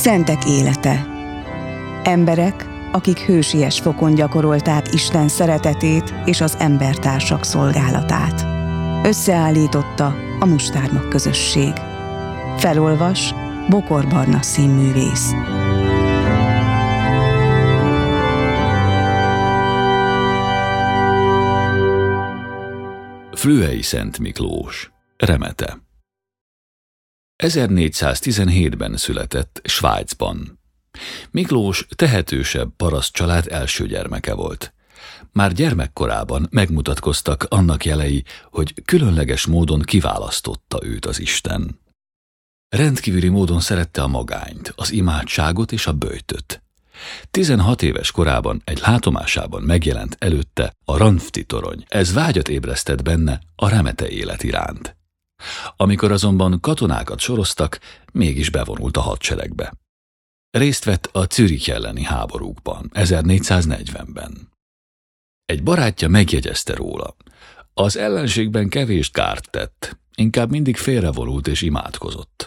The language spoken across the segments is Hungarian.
Szentek élete. Emberek, akik hősies fokon gyakorolták Isten szeretetét és az embertársak szolgálatát. Összeállította a Mustármag közösség. Felolvas Bokor Barna színművész. Flüey Szent Miklós, Remete. 1417-ben született Svájcban. Miklós tehetősebb parasztcsalád első gyermeke volt. Már gyermekkorában megmutatkoztak annak jelei, hogy különleges módon kiválasztotta őt az Isten. Rendkívüli módon szerette a magányt, az imádságot és a böjtöt. 16 éves korában egy látomásában megjelent előtte a Ranfti torony. Ez vágyat ébresztett benne a remete élet iránt. Amikor azonban katonákat soroztak, mégis bevonult a hadseregbe. Részt vett a Zürich elleni háborúkban, 1440-ben. Egy barátja megjegyezte róla. Az ellenségben kevés kárt tett, inkább mindig félrevonult és imádkozott.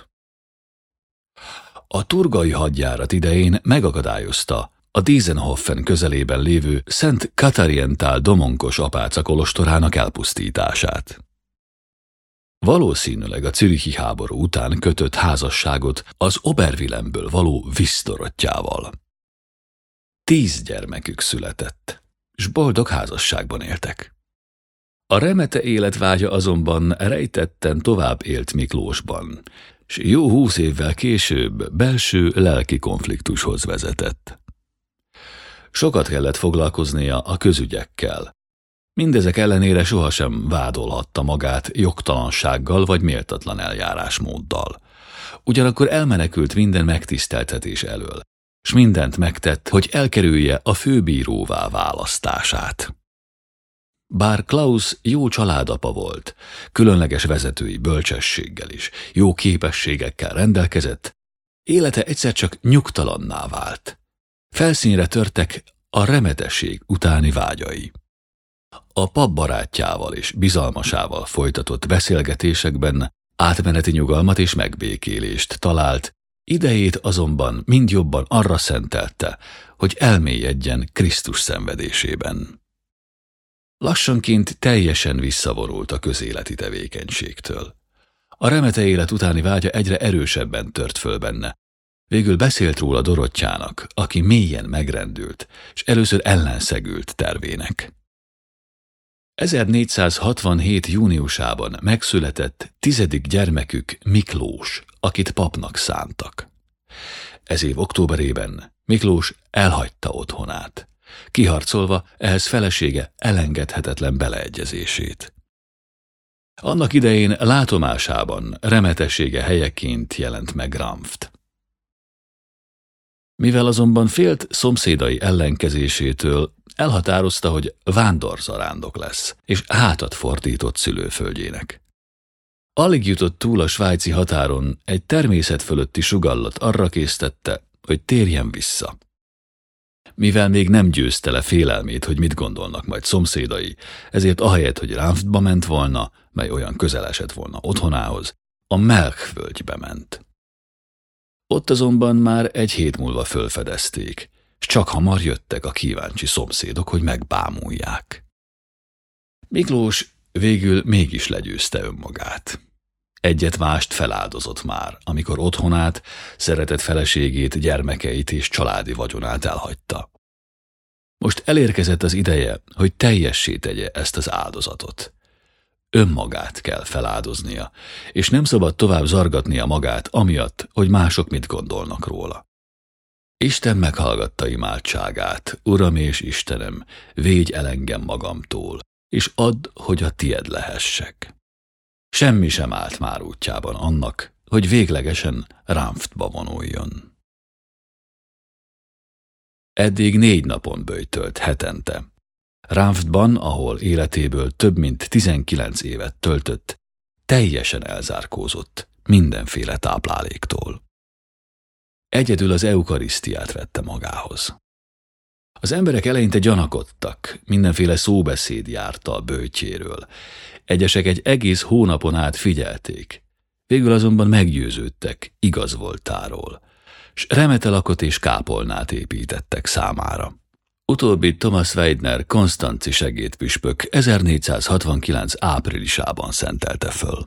A turgai hadjárat idején megakadályozta a Diezenhofen közelében lévő Szent Katarienthal domonkos apáca kolostorának elpusztítását. Valószínűleg a zürichi háború után kötött házasságot az Oberwillenből való Wisztorottjával. 10 gyermekük született, s boldog házasságban éltek. A remete életvágya azonban rejtetten tovább élt Miklósban, s jó 20 évvel később belső lelki konfliktushoz vezetett. Sokat kellett foglalkoznia a közügyekkel. Mindezek ellenére sohasem vádolhatta magát jogtalansággal vagy méltatlan eljárásmóddal. Ugyanakkor elmenekült minden megtiszteltetés elől, s mindent megtett, hogy elkerülje a főbíróvá választását. Bár Klaus jó családapa volt, különleges vezetői bölcsességgel is, jó képességekkel rendelkezett, élete egyszer csak nyugtalanná vált. Felszínre törtek a remetesség utáni vágyai. A pap barátjával és bizalmasával folytatott beszélgetésekben átmeneti nyugalmat és megbékélést talált, idejét azonban mind jobban arra szentelte, hogy elmélyedjen Krisztus szenvedésében. Lassanként teljesen visszavonult a közéleti tevékenységtől. A remete élet utáni vágya egyre erősebben tört föl benne. Végül beszélt róla Dorottyának, aki mélyen megrendült, és először ellenszegült tervének. 1467. júniusában megszületett 10. gyermekük Miklós, akit papnak szántak. Ez év októberében Miklós elhagyta otthonát, kiharcolva ehhez felesége elengedhetetlen beleegyezését. Annak idején látomásában remetessége helyeként jelent meg Ranft. Mivel azonban félt szomszédai ellenkezésétől, elhatározta, hogy vándorzarándok lesz, és hátat fordított szülőföldjének. Alig jutott túl a svájci határon, egy természet fölötti sugallat arra késztette, hogy térjen vissza. Mivel még nem győzte le félelmét, hogy mit gondolnak majd szomszédai, ezért ahelyett, hogy Ranftba ment volna, mely olyan közel esett volna otthonához, a Melch-völgybe ment. Ott azonban már egy hét múlva fölfedezték, s csak hamar jöttek a kíváncsi szomszédok, hogy megbámulják. Miklós végül mégis legyőzte önmagát. Egyet-mást feláldozott már, amikor otthonát, szeretett feleségét, gyermekeit és családi vagyonát elhagyta. Most elérkezett az ideje, hogy teljessé tegye ezt az áldozatot. Önmagát kell feláldoznia, és nem szabad tovább zargatnia magát amiatt, hogy mások mit gondolnak róla. Isten meghallgatta imádságát, Uram és Istenem, védj el engem magamtól, és add, hogy a tied lehessek. Semmi sem állt már útjában annak, hogy véglegesen Ranftba vonuljon. Eddig 4 napon böjtölt hetente. Ranftban, ahol életéből több mint 19 évet töltött, teljesen elzárkózott mindenféle tápláléktól. Egyedül az eukarisztiát vette magához. Az emberek eleinte gyanakodtak, mindenféle szóbeszéd járta a böjtjéről. Egyesek egy egész hónapon át figyelték. Végül azonban meggyőződtek igaz voltáról. s remetelakot és kápolnát építettek számára. Utóbbi Thomas Weidner konstanci segédpüspök 1469. áprilisában szentelte föl.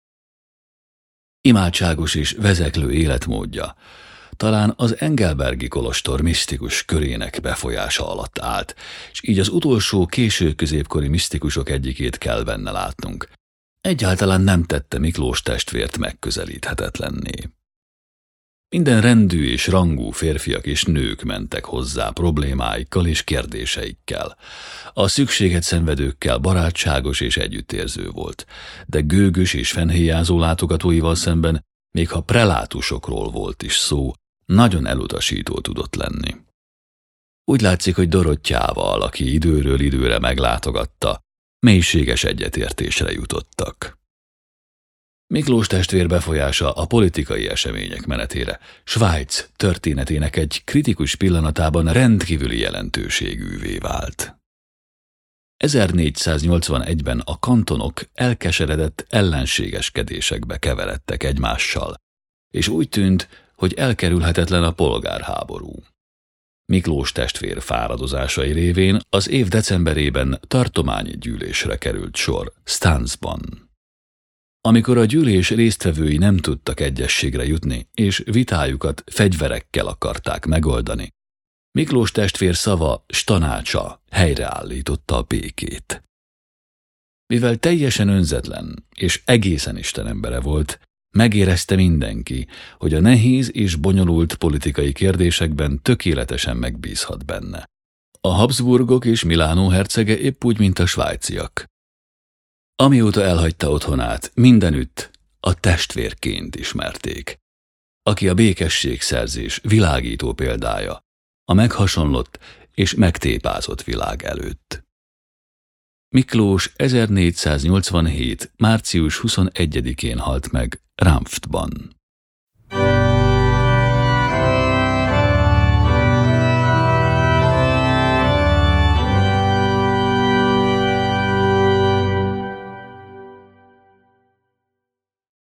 Imádságos és vezeklő életmódja talán az Engelbergi kolostor misztikus körének befolyása alatt állt, és így az utolsó késő középkori misztikusok egyikét kell benne látnunk. Egyáltalán nem tette Miklós testvért megközelíthetetlenné. Minden rendű és rangú férfiak és nők mentek hozzá problémáikkal és kérdéseikkel. A szükséget szenvedőkkel barátságos és együttérző volt, de gőgös és fennhéjázó látogatóival szemben, még ha prelátusokról volt is szó, nagyon elutasító tudott lenni. Úgy látszik, hogy Dorottyával, aki időről időre meglátogatta, mélységes egyetértésre jutottak. Miklós testvér befolyása a politikai események menetére Svájc történetének egy kritikus pillanatában rendkívüli jelentőségűvé vált. 1481-ben a kantonok elkeseredett ellenségeskedésekbe keveredtek egymással, és úgy tűnt, hogy elkerülhetetlen a polgárháború. Miklós testvér fáradozásai révén az év decemberében tartományi gyűlésre került sor Stanzban. Amikor a gyűlés résztvevői nem tudtak egyességre jutni, és vitájukat fegyverekkel akarták megoldani, Miklós testvér szava s tanácsa helyreállította a békét. Mivel teljesen önzetlen és egészen istenembere volt, megérezte mindenki, hogy a nehéz és bonyolult politikai kérdésekben tökéletesen megbízhat benne. A Habsburgok és Milánó hercege épp úgy, mint a svájciak. Amióta elhagyta otthonát, mindenütt a testvérként ismerték, aki a békességszerzés világító példája a meghasonlott és megtépázott világ előtt. Miklós 1487. március 21-én halt meg Ranftban.